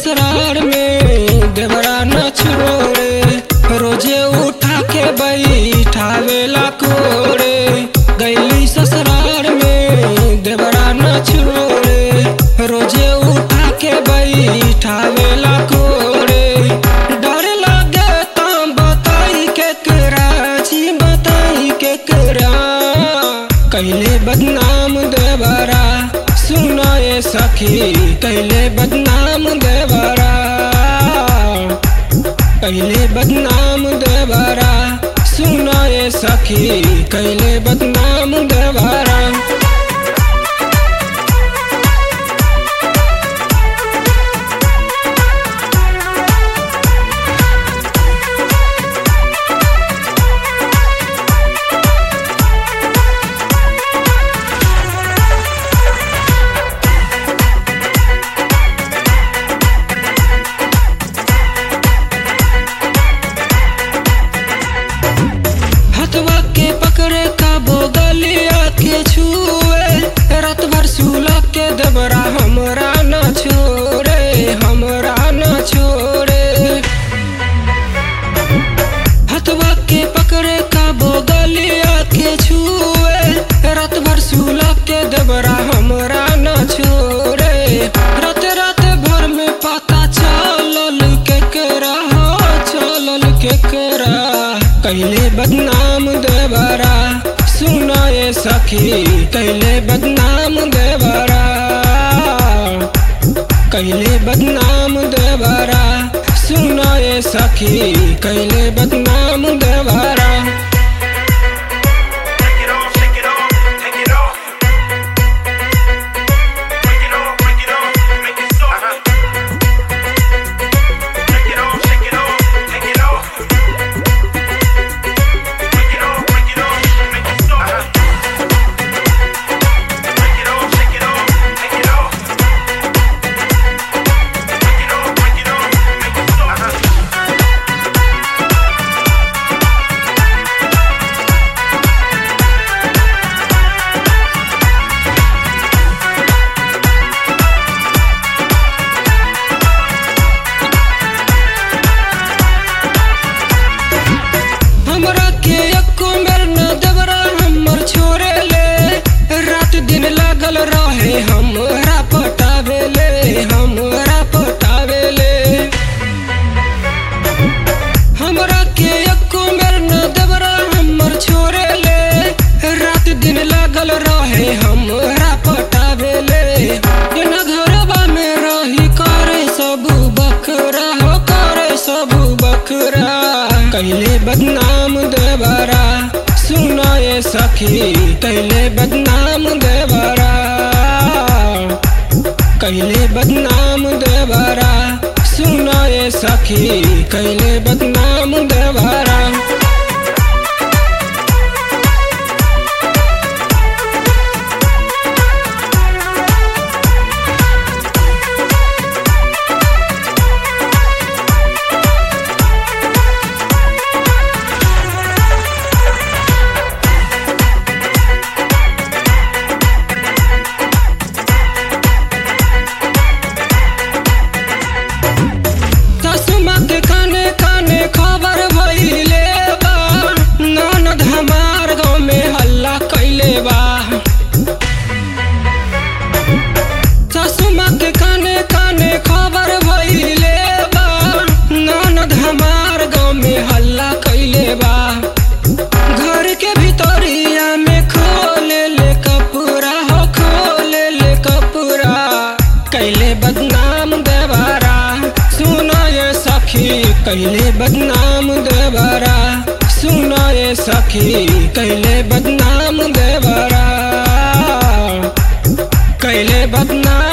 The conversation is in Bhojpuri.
ससुराल में देवरा न छोड़े, रोजे उठा के बैठावेला कोड़े। गईली ससुराल में देवरा न छोड़े, रोजे उठा के बैठावेला कोड़े। डर लगे तो बताई के करा जी, बताई के करा। कैले बदनाम देवरा सुना ये सखी, कैले बदनाम देवरा, कैले बदनाम देवरा सुना ये सखी, कैले बदनाम देवरा। हथवा के पकड़े काबो गलिया के छुए, रात भर सुला के देवरा हमरा न छोड़े, हमरा न छोड़े। हथवा के पकड़े काबो गलिया के छुए, रात भर सुला के देवरा हमरा न छोड़े। रात रात भर में पता चलल के करा, चलल के करा। कैले बदनाम देवरा सुना ये सखी, कैले बदनाम देवरा, कैले बदनाम देवरा सुना ये सखी, कैले बदनाम देवरा। हमरा के एको बेर न देवरा हमर छोड़े ले, रात दिन लागल रहे हमरा पटावेले, हमरा पटावेले। हमरा के एको बेर न देवरा हमर छोड़े ले, रात दिन लागल रहे हमरा पटावेले। जेना घरवा में रही करे सब बकरा, हो करे सब बकरा। कैले बदनाम देवरा सुना ये सखी, कैले बदनाम देवरा, कैले बदनाम देवरा सुना ये सखी, कैले बदनाम देवरा। सासुमा के काने काने खबर भइले बा, ननद हमार गाँव में हल्ला कैले बा। सासुमा के काने काने खबर भइले बा, ननद हमार गाँव में हल्ला कैले बा। घर के भितरिया में खोले ले कपूरा, हो खोले ले कपूरा। कैले बदनाम देवरा सुना ये सखी, कैले बदनाम देवरा सुना ये सखी, कैले बदनाम देवरा, कैले बदनाम